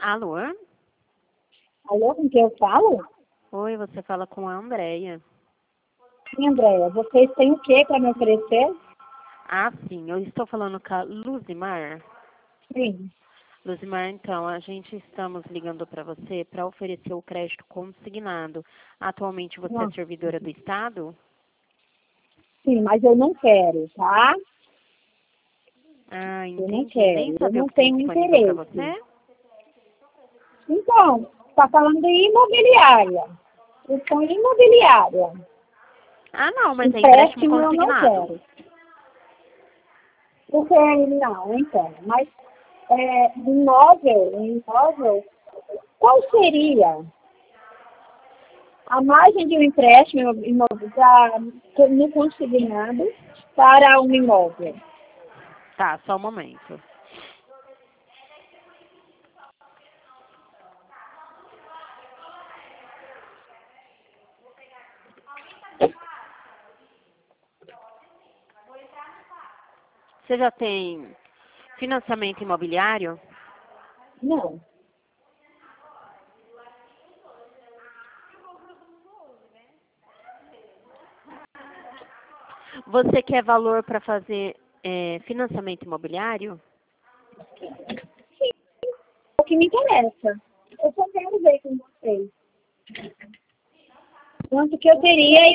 Alô? Alô, com quem eu falo? Oi, você fala com a Andréia. Sim, Andréia. Vocês têm o que para me oferecer? Ah, sim, eu estou falando com a Luzimar. Sim. Luzimar, então, a gente estamos ligando para você para oferecer o crédito consignado. Atualmente você é Nossa. servidora do Estado? Sim, mas eu não quero, tá? Ah, Eu não entendi. Nem quero. Eu sabia o não que tem tenho disponível para interesse. você? Então, está falando de imobiliária. Eu sou imobiliária. Ah, não, mas é empréstimo Empréstimo eu não consignado. quero. Porque, não quero. Mas imóvel, qual seria a margem de um empréstimo no consignado para um imóvel? Tá, só um momento. Você já tem financiamento imobiliário? Não. Você quer valor para fazer financiamento imobiliário? O que me interessa. Eu só quero ver com vocês. Quanto que eu teria